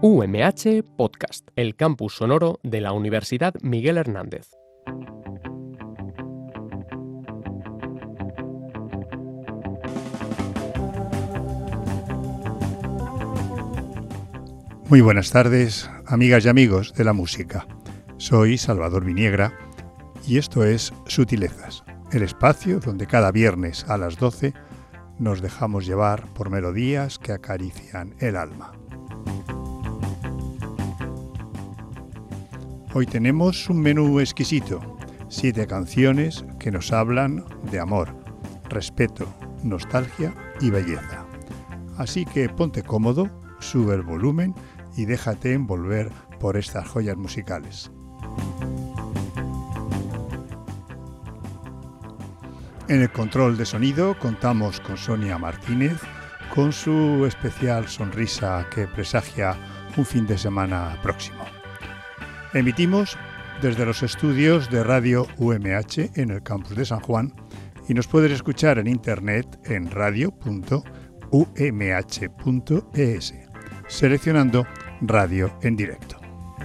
UMH Podcast, el campus sonoro de la Universidad Miguel Hernández. Muy buenas tardes, amigas y amigos de la música. Soy Salvador Viniegra y esto es Sutilezas, el espacio donde cada viernes a las 12 nos dejamos llevar por melodías que acarician el alma. Hoy tenemos un menú exquisito, 7 canciones que nos hablan de amor, respeto, nostalgia y belleza. Así que ponte cómodo, sube el volumen y déjate envolver por estas joyas musicales. En el control de sonido contamos con Sonia Martínez, con su especial sonrisa que presagia un fin de semana próximo. Emitimos desde los estudios de Radio UMH en el campus de San Juan y nos puedes escuchar en internet en radio.umh.es, seleccionando Radio en directo.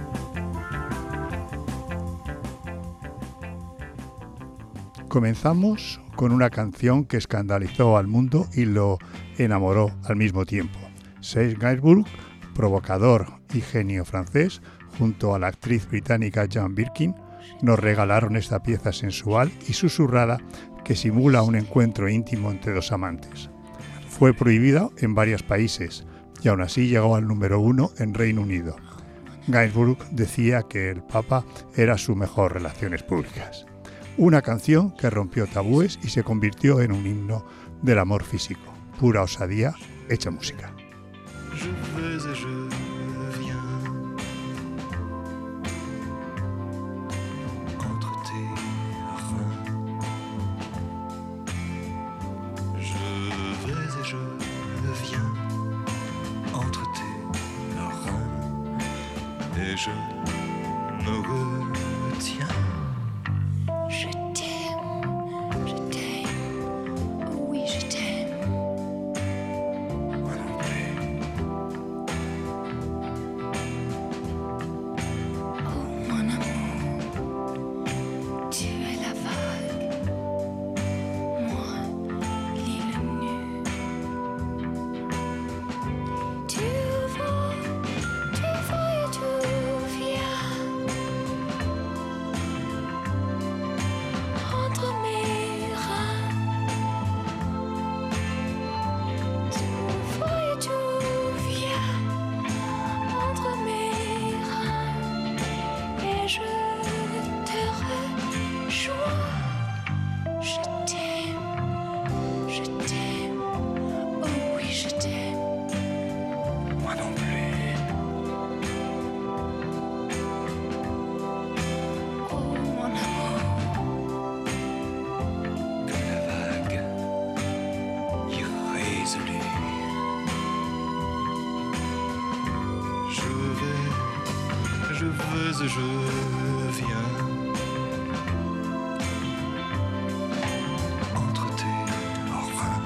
Comenzamos con una canción que escandalizó al mundo y lo enamoró al mismo tiempo. Serge Gainsbourg, provocador y genio francés, junto a la actriz británica Jane Birkin, nos regalaron esta pieza sensual y susurrada que simula un encuentro íntimo entre dos amantes. Fue prohibida en varios países y aún así llegó al número 1 en Reino Unido. Gainsbourg decía que el Papa era su mejor relaciones públicas. Una canción que rompió tabúes y se convirtió en un himno del amor físico. Pura osadía hecha música. Je me retiens. Je t'aime, oh oui je t'aime. Moi non plus. Oh mon amour, tu es la vague, moi l'île nue. Tu vas et tu viens entre mes reins. Tu vas et tu viens entre mes reins et je te rejoins. Je t'aime, oh oui je t'aime. Moi non plus. Oh mon amour, Comme la vague irrésolue. Je veux et je viens entre tes reins.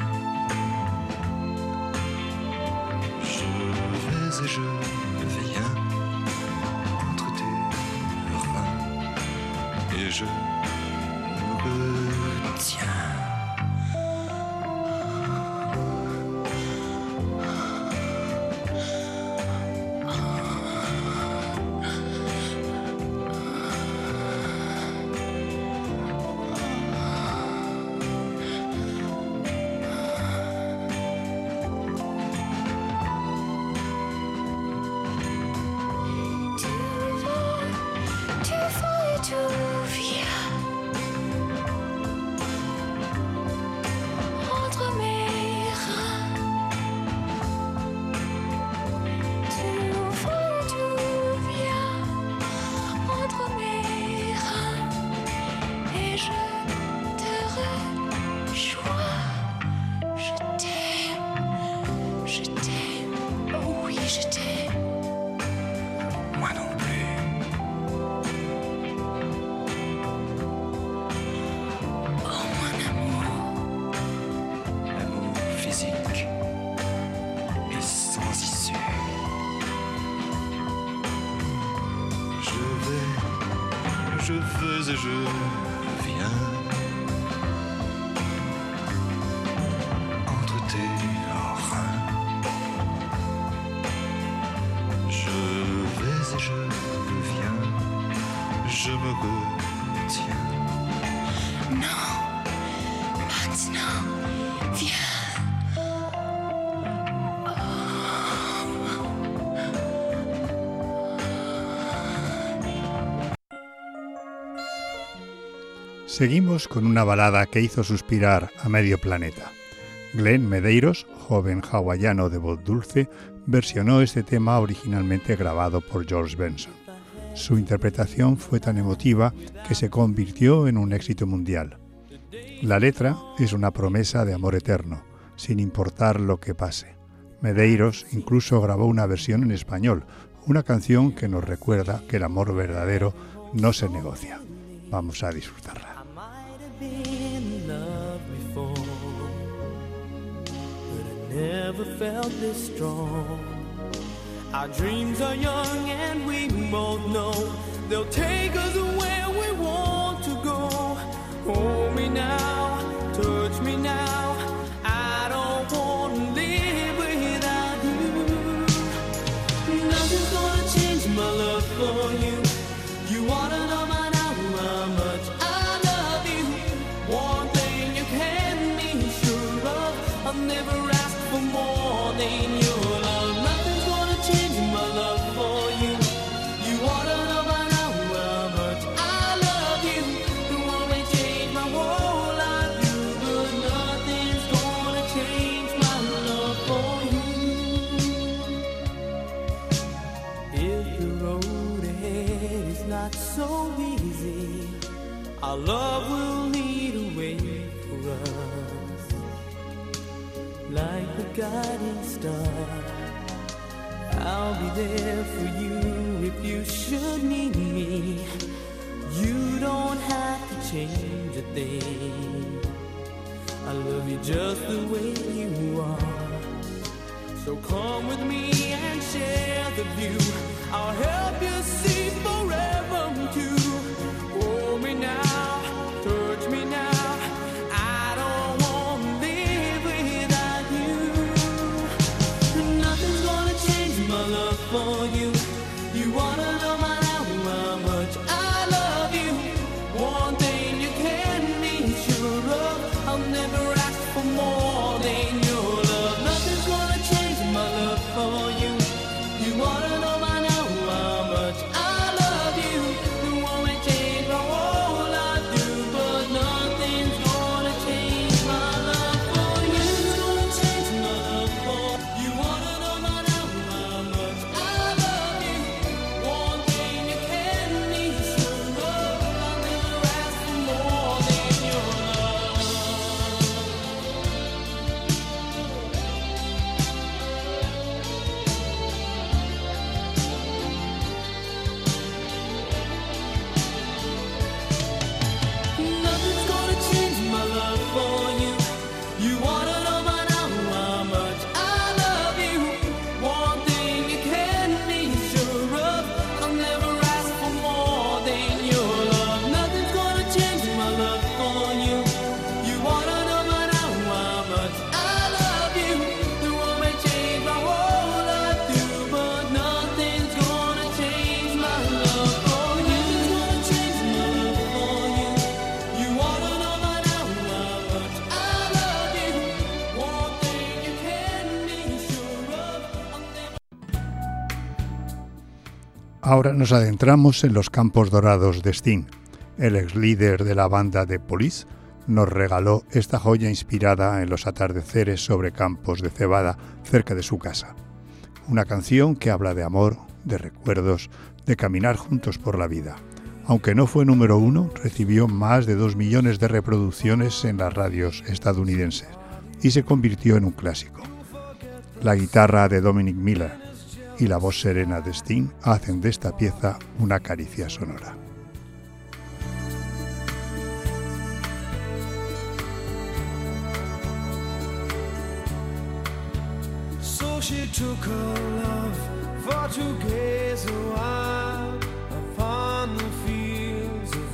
Je vais et je viens entre tes reins et je me retiens. tu vas et tu viens je vais et je viens entre tes reins. Je vais et je viens, je me retiens. Non, maintenant, viens. Seguimos con una balada que hizo suspirar a medio planeta. Glenn Medeiros, joven hawaiano de voz dulce, versionó este tema originalmente grabado por George Benson. Su interpretación fue tan emotiva que se convirtió en un éxito mundial. La letra es una promesa de amor eterno, sin importar lo que pase. Medeiros incluso grabó una versión en español, una canción que nos recuerda que el amor verdadero no se negocia. Vamos a disfrutarla. Never felt this strong. Our dreams are young and we both know they'll take us where we want to go. Hold me now, touch me now. I don't want to live without you. Nothing's gonna change my love for you. You wanna know by now how much I love you. One thing you can be sure of, I'll never ask for more than your love. Nothing's gonna change my love for you. You wanna know by now how much I love you. You wanna change my whole life, but nothing's gonna change my love for you. If the road ahead is not so easy, our love will lead a way for us. Like the guiding star, I'll be there for you if you should need me. You don't have to change a thing. I love you just the way you are. So come with me and share the view. I'll help you see forever too. Hold me now, touch me now. I don't want to live without you. Nothing's gonna change my love for you. You wanna know by now how much I love you. One thing you can be sure of, I'll never ask for more than your love. Nothing's gonna change my love for you. You wanna know by now how much I love you. You wanna change my whole life too, but nothing's gonna change my love for you. Nothing's gonna change my love for you. Wanna know by now how much I love you. One thing you can be sure of, I'll never ask for more than your love. Nothing's gonna change my love for you. You wanna know by now how much I love you. One thing you can be sure of, I'll never ask for more than your love. Nothing's gonna change my love for you. You wanna know by now how much I love you. The world may change my whole life too, but nothing's gonna change my love for you. Nothing's gonna change my love for you. You wanna know by now how much I love you. One thing you can be sure of, I'll never. Ahora nos adentramos en los campos dorados de Sting. El ex líder de la banda The Police nos regaló esta joya inspirada en los atardeceres sobre campos de cebada cerca de su casa. Una canción que habla de amor, de recuerdos, de caminar juntos por la vida. Aunque no fue número 1, recibió más de 2 millones de reproducciones en las radios estadounidenses y se convirtió en un clásico. La guitarra de Dominic Miller y la voz serena de Sting hacen de esta pieza una caricia sonora. So she took her love for to gaze a while upon the fields of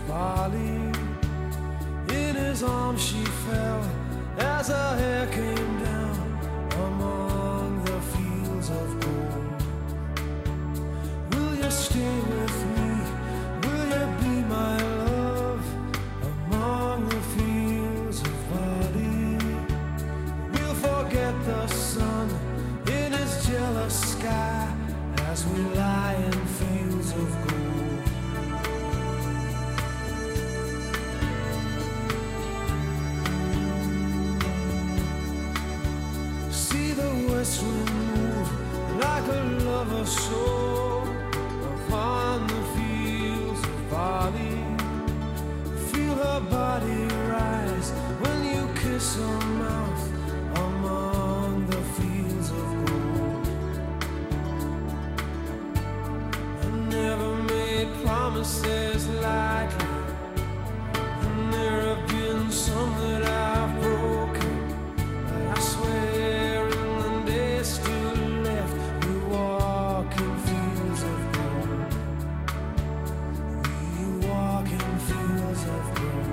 his arms she fell as her hair came down among the fields of gold. Will you stay with me? Will you be my love among the fields of barley? We'll forget the sun in his jealous sky as we lie in fields of gold. See the west wind move like a lover's soul upon the fields of barley. Feel her body rise when you kiss her mouth among the fields of gold. I never made promises lightly, and there have been some that I've broken, but I swear in the days still left we walk in fields of gold. We walk in fields of gold.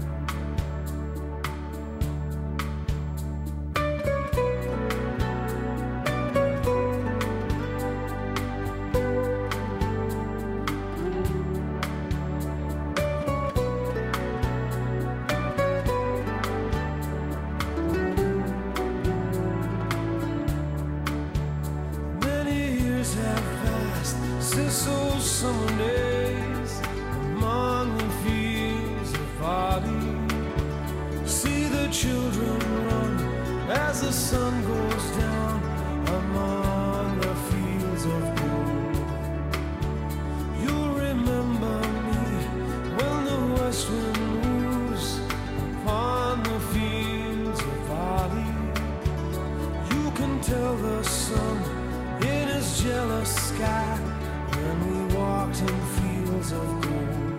Many years have passed since those summer days among the fields of barley. See the children run as the sun goes down among the fields of gold. You'll remember me when the west wind moves upon the fields of barley. You can tell the sun in his jealous sky when we walked in fields of gold.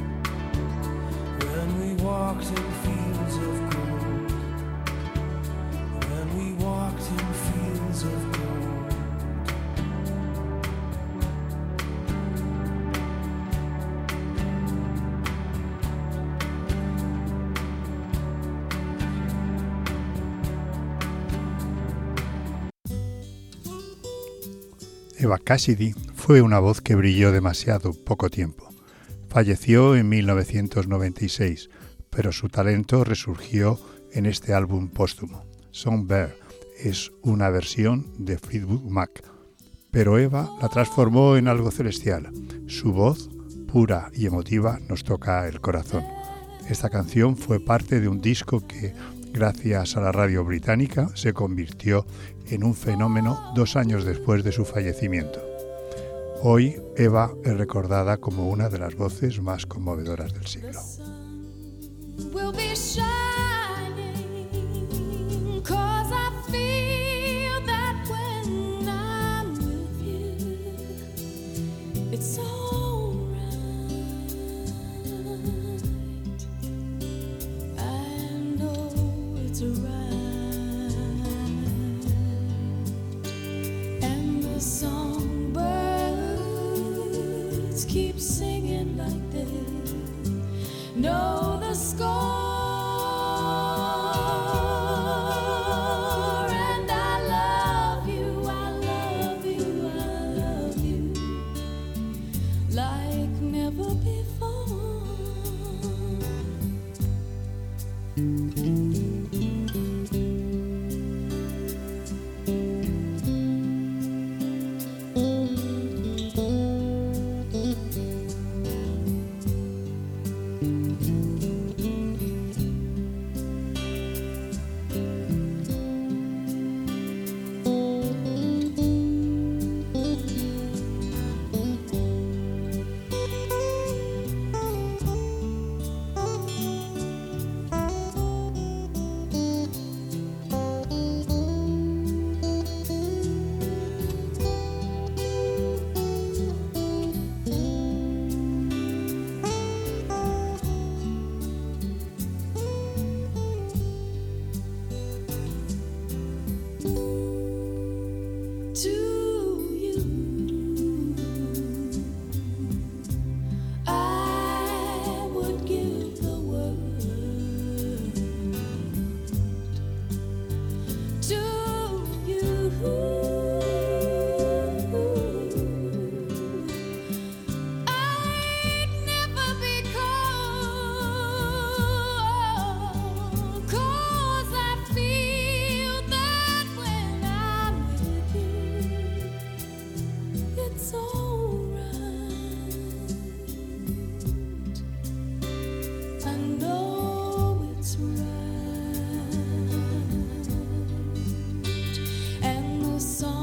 When we walked in fields of gold. When we walked in fields of gold. Eva Cassidy fue una voz que brilló demasiado poco tiempo. Falleció en 1996, pero su talento resurgió en este álbum póstumo. Songbird es una versión de Fleetwood Mac, pero Eva la transformó en algo celestial. Su voz, pura y emotiva, nos toca el corazón. Esta canción fue parte de un disco que, gracias a la radio británica, se convirtió en un fenómeno 2 años después de su fallecimiento. Hoy, Eva es recordada como una de las voces más conmovedoras del siglo. Keep singing like this. Know the score, and I love you, I love you, I love you like never before. I'd never be cold, 'cause I feel that when I'm with you, it's alright. I know it's right, and the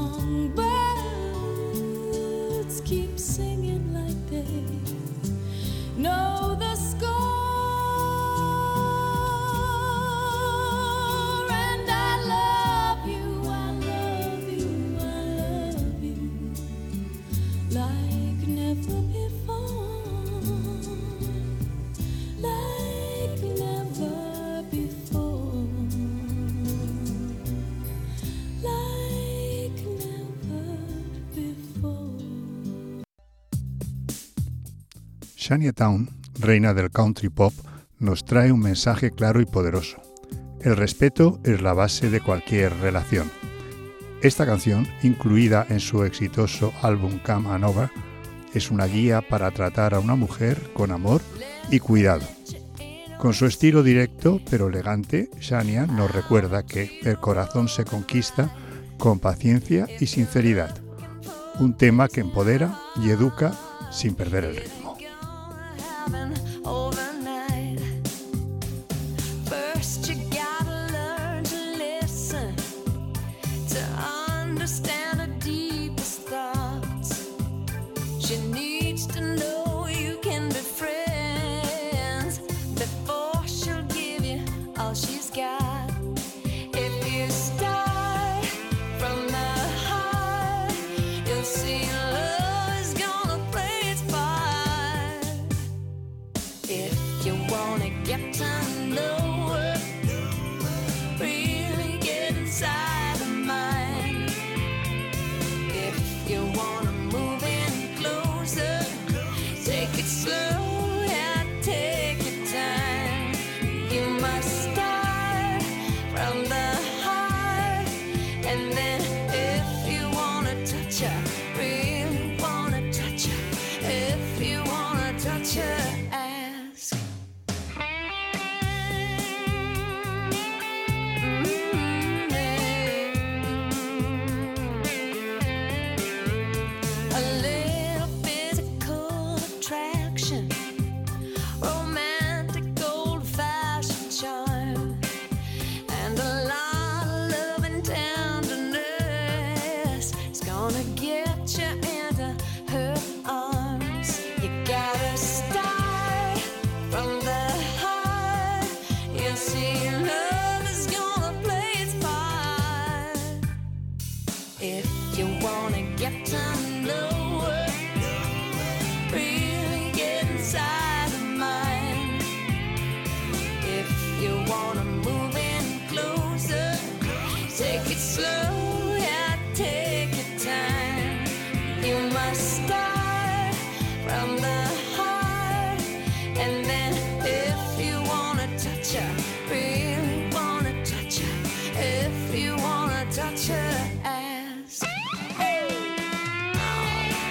songbirds keep singing like they know the score. And I love you, I love you, I love you, like never before, like never before, like never before. Shania Twain, reina del country pop, nos trae un mensaje claro y poderoso. El respeto es la base de cualquier relación. Esta canción, incluida en su exitoso álbum Come On Over, es una guía para tratar a una mujer con amor y cuidado. Con su estilo directo pero elegante, Shania nos recuerda que el corazón se conquista con paciencia y sinceridad. Un tema que empodera y educa sin perder el ritmo. Overnight. First you gotta learn to listen, to understand her deepest thoughts. She needs to know you can be friends before she'll give you all she's got. If you start from the heart, you'll see love is gonna play its part. If you wanna get to know her, really get inside her mind. If you wanna move in closer, take it slow, yeah, take your time. You must start from the heart, and then if you wanna touch her, really wanna touch her, if you wanna touch her, ask. A little physical attraction, romantic old-fashioned charm, and a lot of love and tenderness is gonna get you into her arms. You gotta start from the heart. You see, love is gonna play its part. If you wanna get to know her, really get inside her mind. If you wanna move in closer, take it slow, yeah, take your time. You must start from the heart, and then if you wanna touch her, really wanna touch her, if you wanna touch her, ask.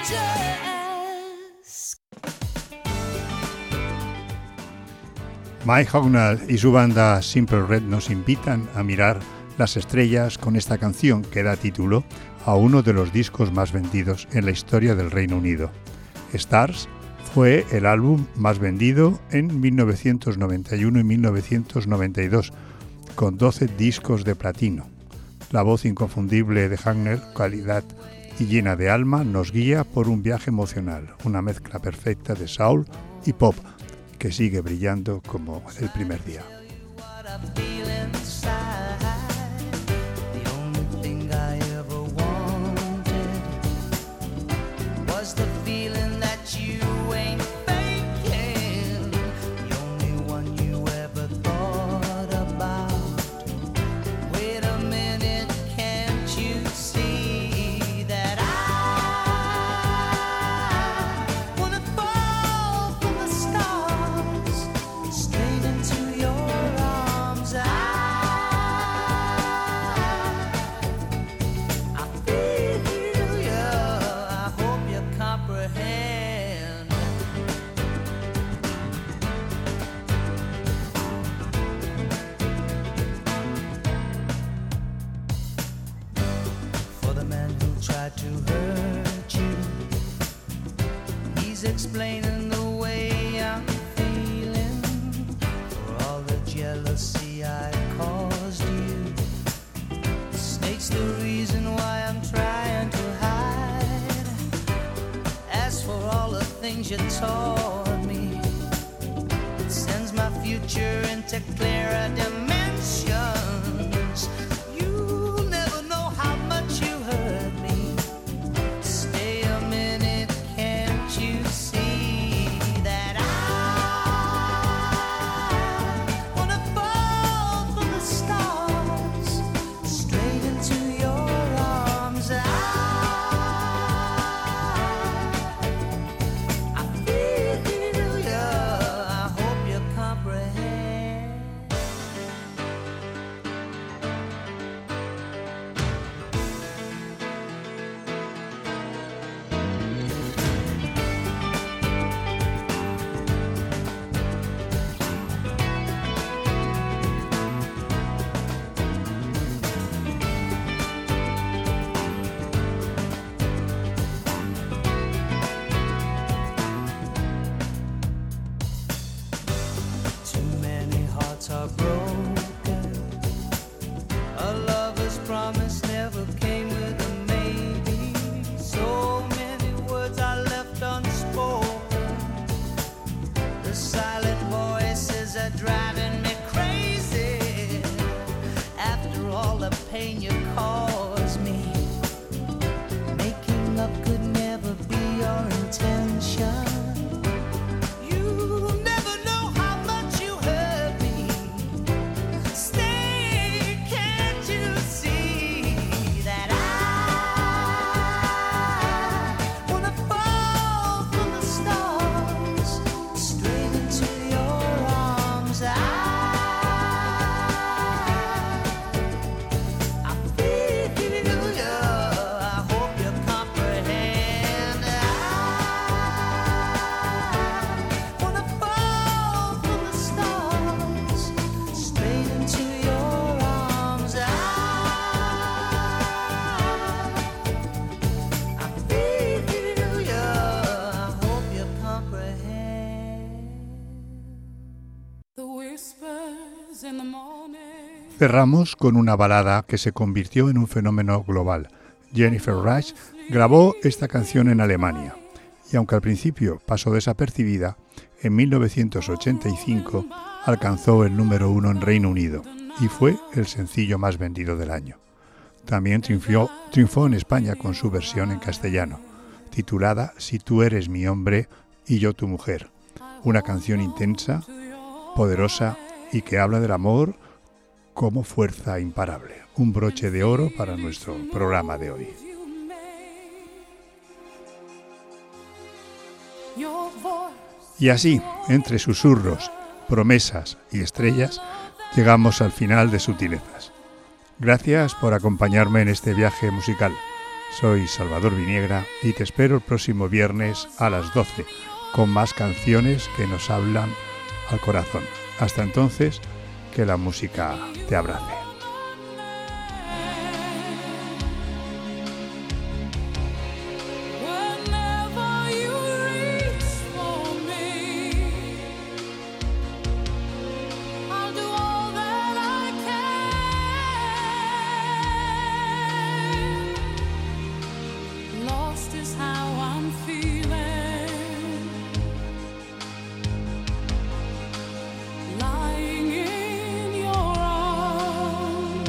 just Mike Hognall y su banda Simple Red nos invitan a mirar las estrellas con esta canción que da título a uno de los discos más vendidos en la historia del Reino Unido. Stars fue el álbum más vendido en 1991 y 1992, con 12 discos de platino. La voz inconfundible de Hognall, calidad y llena de alma, nos guía por un viaje emocional, una mezcla perfecta de soul y pop, que sigue brillando como el primer día. what I feel inside. The only thing I ever wanted was the feeling that you ain't faking. The only one you ever thought about. Wait a minute, can't you see that I wanna fall from the stars straight into your arms? I feel you, I hope you comprehend. For the man who tried to hurt you, he's explaining the way I'm feeling. For all the jealousy I caused you, the snake's the reason why I'm trying to hide. As for all the things you taught me, it sends my future into clearer dimensions. You'll never know how much you hurt me. Stay a minute, can't you see that I wanna fall from the stars straight into your arms? I feel you, I hope you comprehend. Too many hearts are broken. A lover's promise never came with a maybe. So many words are left unspoken. The silent voices are driving me crazy. After all the pain you caused me, making up could never be your intention. You'll never know how much you hurt me. Stay, can't you see that I wanna fall from the stars straight into your arms? I feel you, I hope you comprehend. I wanna fall from the stars straight into your arms. I feel you, I hope you comprehend. The whispers in the morning. Cerramos con una balada que se convirtió en un fenómeno global. Jennifer Rush grabó esta canción en Alemania y aunque al principio pasó desapercibida, en 1985 alcanzó el número 1 en Reino Unido y fue el sencillo más vendido del año. También triunfó en España con su versión en castellano, titulada Si tú eres mi hombre y yo tu mujer, una canción intensa, poderosa y que habla del amor como fuerza imparable. Un broche de oro para nuestro programa de hoy. Your voice. Y así, entre susurros, promesas y estrellas, llegamos al final de Sutilezas. Gracias por acompañarme en este viaje musical. Soy Salvador Viniegra y te espero el próximo viernes a las 12 con más canciones que nos hablan al corazón. Hasta entonces, que la música te abrace. Whenever you reach for me, I'll do all that I can. Lost is how I'm feeling, lying in your arms.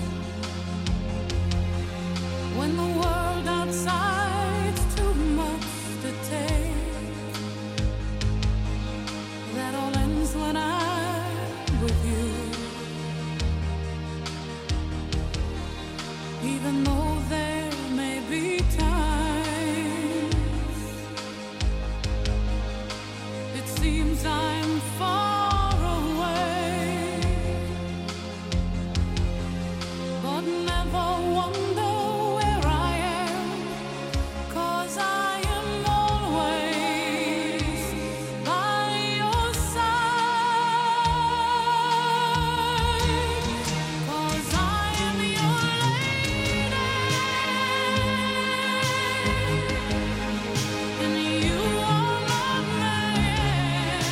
When the world outside's too much to take, that all ends when I'm with you. Even though there may be times it seems I'm far away, but never wonder where I am, 'cause I am always by your side, 'cause I am your lady, and you are my man.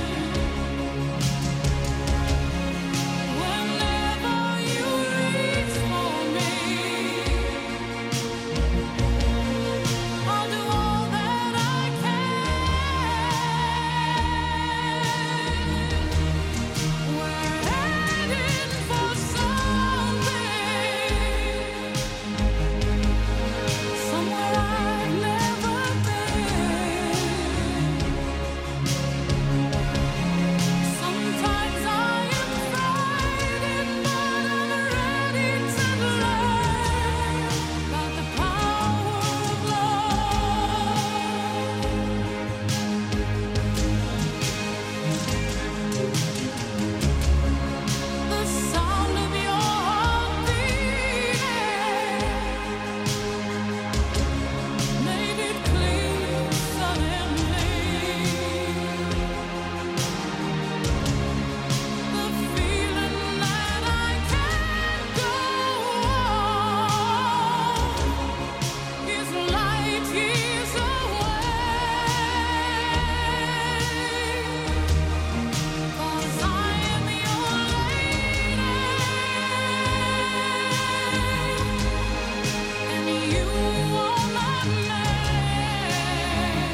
Whenever you reach for me, I'll do all that I can. We're heading for somewhere I've never been. Sometimes I am frightened, but I'm ready to learn about the power of love. The sound of your heart beating made it clear suddenly. The feeling that I can't go on is light years away, 'cause I am your lady, and you are my man.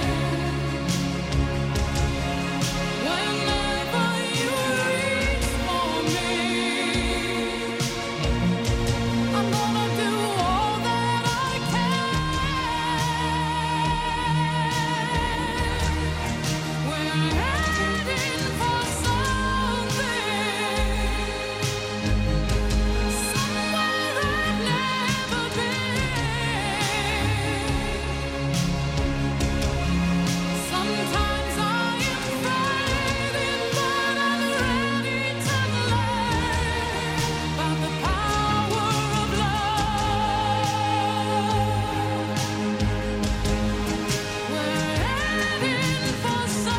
Whenever you reach for me, I'm gonna do all that I can. We're heading for somewhere I've never been. Sometimes I am frightened, but I'm ready to learn about the power of love. We're heading for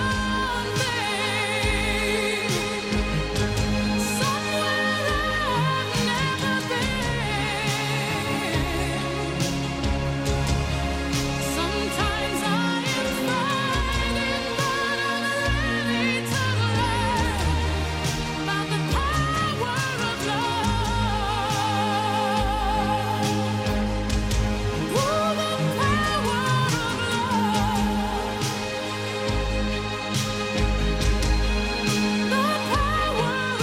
somewhere I've never been. Sometimes I am frightened, but I'm ready to learn about the power of love. Ooh, the power of love. The power of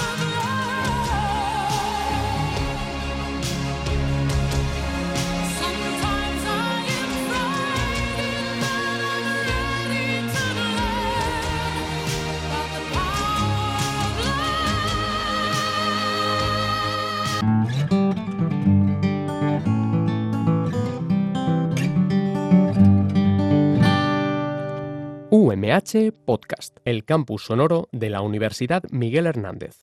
love. Sometimes I am frightened, but I'm ready to learn about the power of UMH Podcast, el campus sonoro de la Universidad Miguel Hernández.